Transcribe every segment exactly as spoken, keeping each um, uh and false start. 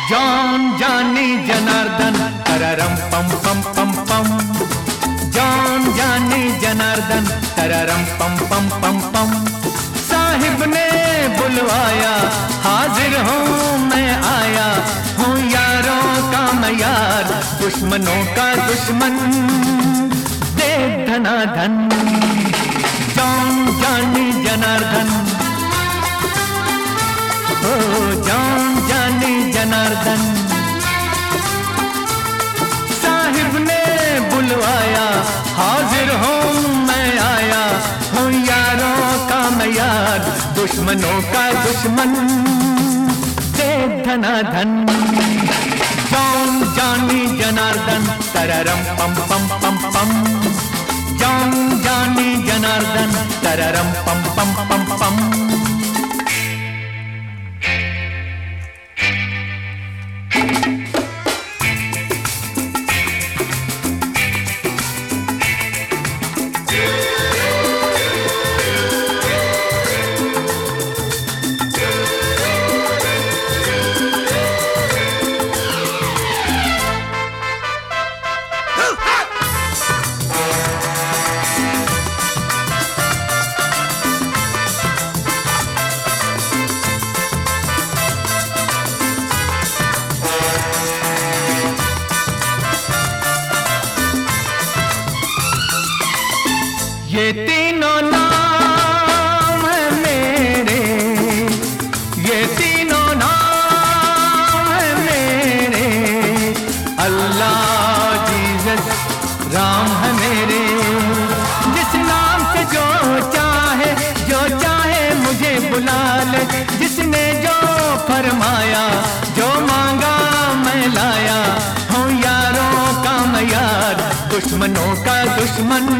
जान जानी जनार्दन तररम पम पम पम पम। जान जानी जनार्दन तररम पम पम पम पम। साहिब ने बुलवाया हाजिर हूँ मैं आया हूँ यारों का मैं यार दुश्मनों का दुश्मन दे धनाधन। जान जानी जनार्दन ओ जान जानी जनार्दन। साहिब ने बुलवाया हाजिर हूँ मैं आया हूँ यारों का मैं यार दुश्मनों का दुश्मन दे धनाधन। जान जानी जनार्दन तररम पम पम पम पम। जान जानी जनार्दन तररम पम पम पम पम। ये तीनों नाम है मेरे, ये तीनों नाम है मेरे। अल्लाह जीसस राम है मेरे। जिस नाम से जो चाहे जो चाहे मुझे बुला ले। जिसने जो फरमाया जो मांगा मैं लाया हूँ यारों का मैं यार दुश्मनों का दुश्मन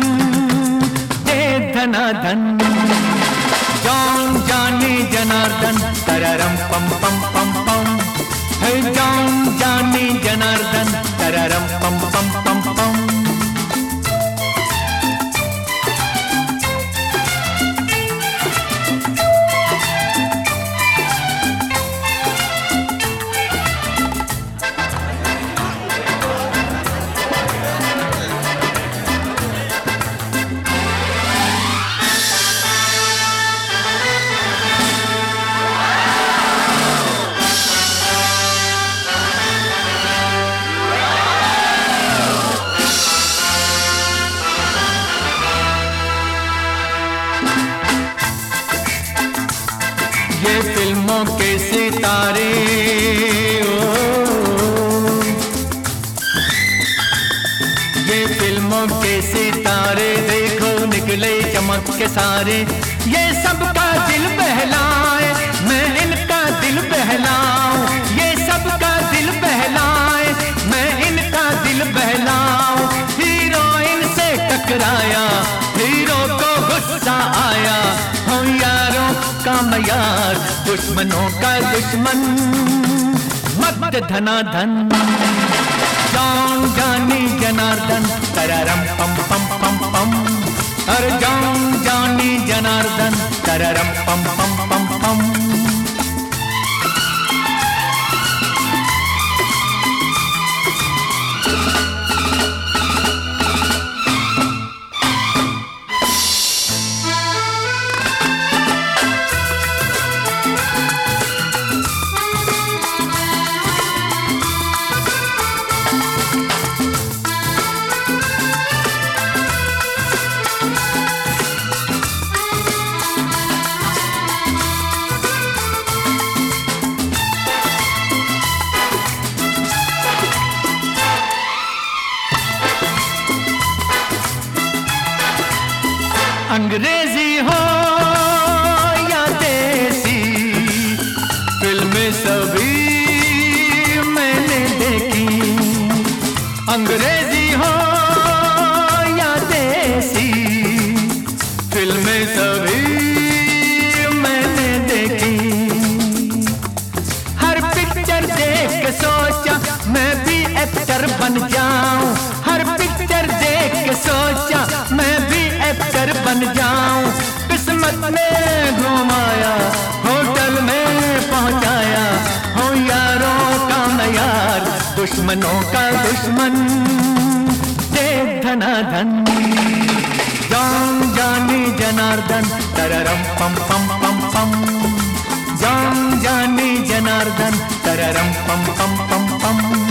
धनाधन। जान जानी जनार्दन तररम पम पम पम पम। है जान जानी जनार्दन तररम पम पम पम पम। ये फिल्मों के सितारे ओ, ये फिल्मों के सितारे देखो निकले चमक के सारे। ये सबका दिल बहलाए मैं इनका दिल बहलाऊं। ये सबका दिल बहलाए मैं इनका दिल बहलाऊं। हीरोइन से टकराया हीरो को गुस्सा आया हूँ यारों का मैं यार दुश्मनों का दुश्मन मत धनाधन। जान जानी जनार्दन तररम पम पम पम पम। अरे जान जानी जनार्दन तररम पम पम पम पम। अंग्रेजी हो या देसी फिल्में सभी मैंने देखी। अंग्रेजी हो या देसी फिल्में सभी मैंने देखी। हर पिक्चर देख के सोचा मैं भी एक्टर बन जाऊं। हर पिक्चर देख के सोचा मैं भी एक्टर बन जाऊं। किस्मत ने घुमाया होटल में पहुंचाया हूँ यारों का दुश्मनों का दुश्मन दे धनाधन। जान जाने जनार्दन तररम पम पम पम पम, जान जाने जनार्दन तररम पम पम पम पम।